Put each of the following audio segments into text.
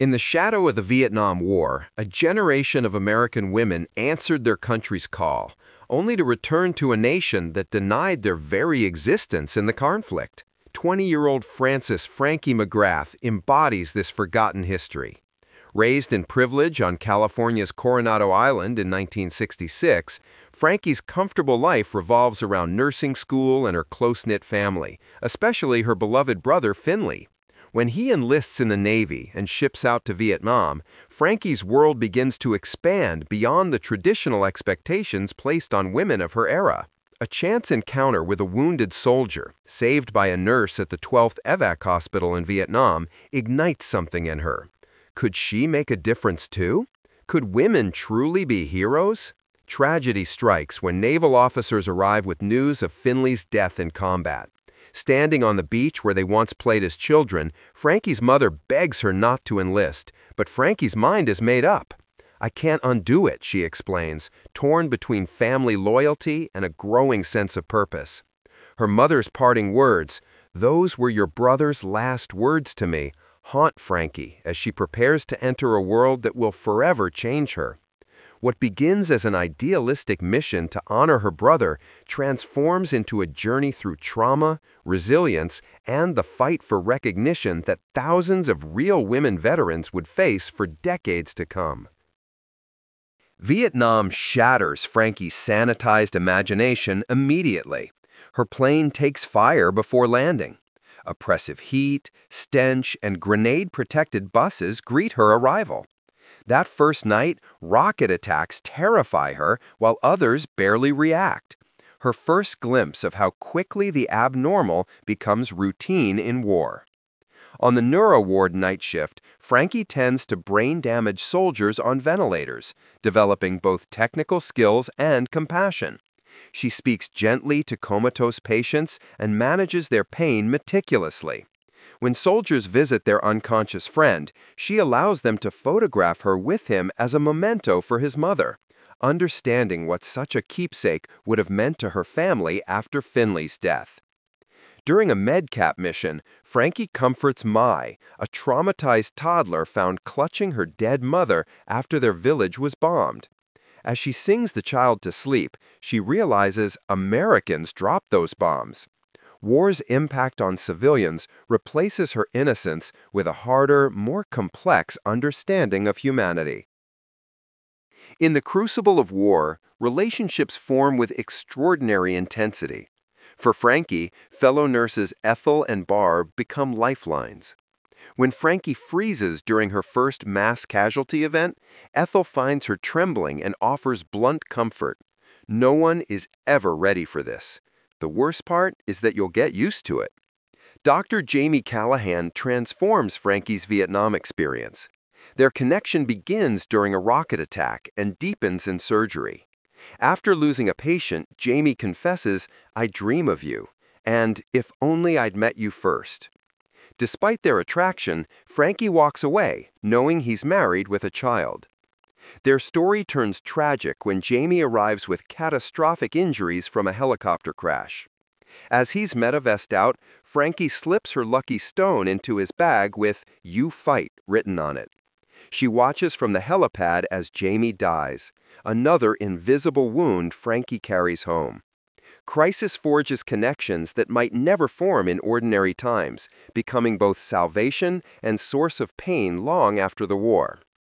In the shadow of the Vietnam War, a generation of American women answered their country's call, only to return to a nation that denied their very existence in the conflict. 20-year-old Frances Frankie McGrath embodies this forgotten history. Raised in privilege on California's Coronado Island in 1966, Frankie's comfortable life revolves around nursing school and her close-knit family, especially her beloved brother Finley. When he enlists in the Navy and ships out to Vietnam, Frankie's world begins to expand beyond the traditional expectations placed on women of her era. A chance encounter with a wounded soldier, saved by a nurse at the 12th EVAC hospital in Vietnam, ignites something in her. Could she make a difference too? Could women truly be heroes? Tragedy strikes when naval officers arrive with news of Finley's death in combat. Standing on the beach where they once played as children, Frankie's mother begs her not to enlist, but Frankie's mind is made up. "I can't undo it," she explains, torn between family loyalty and a growing sense of purpose. Her mother's parting words, "Those were your brother's last words to me," haunt Frankie as she prepares to enter a world that will forever change her. What begins as an idealistic mission to honor her brother transforms into a journey through trauma, resilience, and the fight for recognition that thousands of real women veterans would face for decades to come. Vietnam shatters Frankie's sanitized imagination immediately. Her plane takes fire before landing. Oppressive heat, stench, and grenade-protected buses greet her arrival. That first night, rocket attacks terrify her while others barely react. Her first glimpse of how quickly the abnormal becomes routine in war. On the neuro ward night shift, Frankie tends to brain-damaged soldiers on ventilators, developing both technical skills and compassion. She speaks gently to comatose patients and manages their pain meticulously. When soldiers visit their unconscious friend, she allows them to photograph her with him as a memento for his mother, understanding what such a keepsake would have meant to her family after Finley's death. During a MedCap mission, Frankie comforts Mai, a traumatized toddler found clutching her dead mother after their village was bombed. As she sings the child to sleep, she realizes Americans dropped those bombs. War's impact on civilians replaces her innocence with a harder, more complex understanding of humanity. In the crucible of war, relationships form with extraordinary intensity. For Frankie, fellow nurses Ethel and Barb become lifelines. When Frankie freezes during her first mass casualty event, Ethel finds her trembling and offers blunt comfort. "No one is ever ready for this. The worst part is that you'll get used to it." Dr. Jamie Callahan transforms Frankie's Vietnam experience. Their connection begins during a rocket attack and deepens in surgery. After losing a patient, Jamie confesses, "I dream of you," and "if only I'd met you first." Despite their attraction, Frankie walks away, knowing he's married with a child. Their story turns tragic when Jamie arrives with catastrophic injuries from a helicopter crash. As he's medevaced out, Frankie slips her lucky stone into his bag with "You Fight" written on it. She watches from the helipad as Jamie dies, another invisible wound Frankie carries home. Crisis forges connections that might never form in ordinary times, becoming both salvation and source of pain long after the war.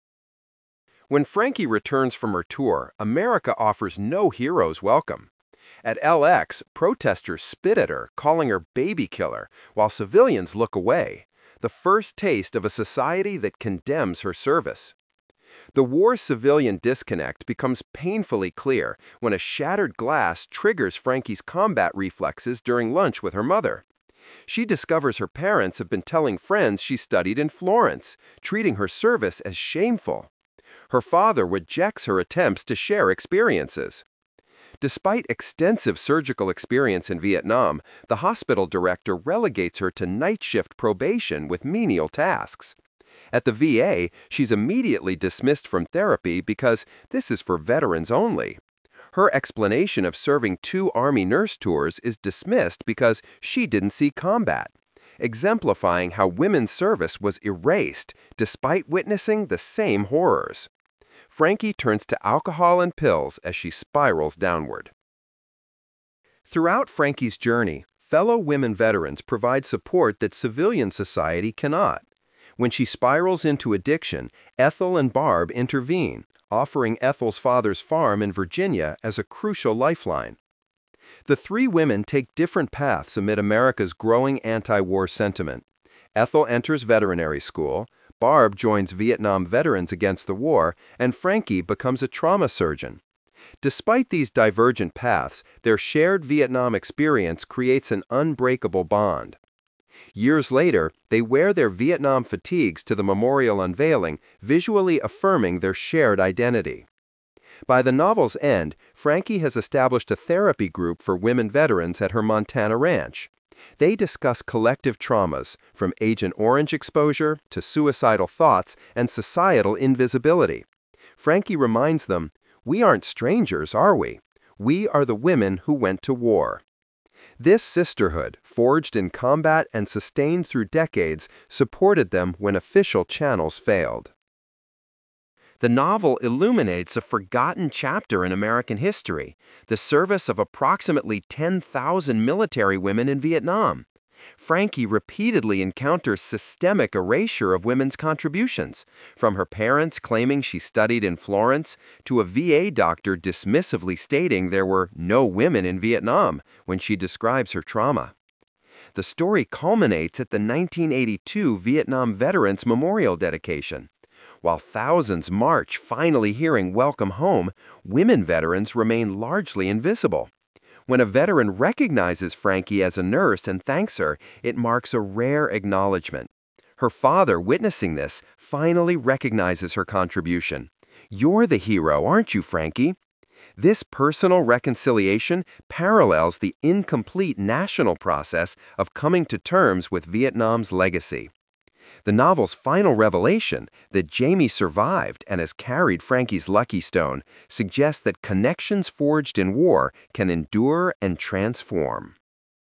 When Frankie returns from her tour, America offers no hero's welcome. At LX, protesters spit at her, calling her baby killer, while civilians look away, the first taste of a society that condemns her service. The war-civilian disconnect becomes painfully clear when a shattered glass triggers Frankie's combat reflexes during lunch with her mother. She discovers her parents have been telling friends she studied in Florence, treating her service as shameful. Her father rejects her attempts to share experiences. Despite extensive surgical experience in Vietnam, the hospital director relegates her to night shift probation with menial tasks. At the VA, she's immediately dismissed from therapy because this is for veterans only. Her explanation of serving 2 Army nurse tours is dismissed because she didn't see combat. exemplifying how women's service was erased despite witnessing the same horrors. Frankie turns to alcohol and pills as she spirals downward. Throughout Frankie's journey, fellow women veterans provide support that civilian society cannot. When she spirals into addiction, Ethel and Barb intervene, offering Ethel's father's farm in Virginia as a crucial lifeline. The three women take different paths amid America's growing anti-war sentiment. Ethel enters veterinary school, Barb joins Vietnam Veterans Against the War, and Frankie becomes a trauma surgeon. Despite these divergent paths, their shared Vietnam experience creates an unbreakable bond. Years later, they wear their Vietnam fatigues to the memorial unveiling, visually affirming their shared identity. By the novel's end, Frankie has established a therapy group for women veterans at her Montana ranch. They discuss collective traumas, from Agent Orange exposure to suicidal thoughts and societal invisibility. Frankie reminds them, "We aren't strangers, are we? We are the women who went to war." This sisterhood, forged in combat and sustained through decades, supported them when official channels failed. The novel illuminates a forgotten chapter in American history, the service of approximately 10,000 military women in Vietnam. Frankie repeatedly encounters systemic erasure of women's contributions, from her parents claiming she studied in Florence to a VA doctor dismissively stating there were no women in Vietnam when she describes her trauma. The story culminates at the 1982 Vietnam Veterans Memorial dedication. While thousands march, finally hearing "Welcome Home," women veterans remain largely invisible. When a veteran recognizes Frankie as a nurse and thanks her, it marks a rare acknowledgement. Her father, witnessing this, finally recognizes her contribution. "You're the hero, aren't you, Frankie?" This personal reconciliation parallels the incomplete national process of coming to terms with Vietnam's legacy. The novel's final revelation, that Jamie survived and has carried Frankie's lucky stone, suggests that connections forged in war can endure and transform.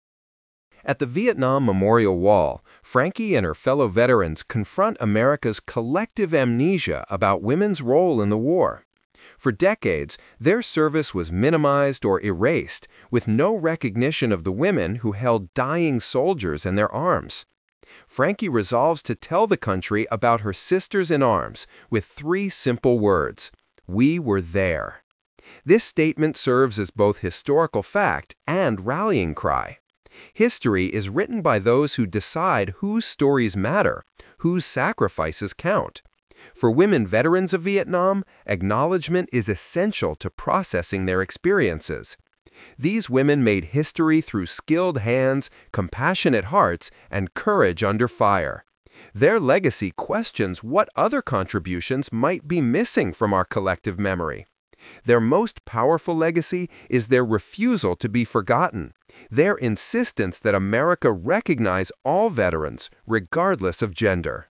At the Vietnam Memorial Wall, Frankie and her fellow veterans confront America's collective amnesia about women's role in the war. For decades, their service was minimized or erased, with no recognition of the women who held dying soldiers in their arms. Frankie resolves to tell the country about her sisters in arms with three simple words: "We were there." This statement serves as both historical fact and rallying cry. History is written by those who decide whose stories matter, whose sacrifices count. For women veterans of Vietnam, acknowledgement is essential to processing their experiences. These women made history through skilled hands, compassionate hearts, and courage under fire. Their legacy questions what other contributions might be missing from our collective memory. Their most powerful legacy is their refusal to be forgotten, their insistence that America recognize all veterans, regardless of gender.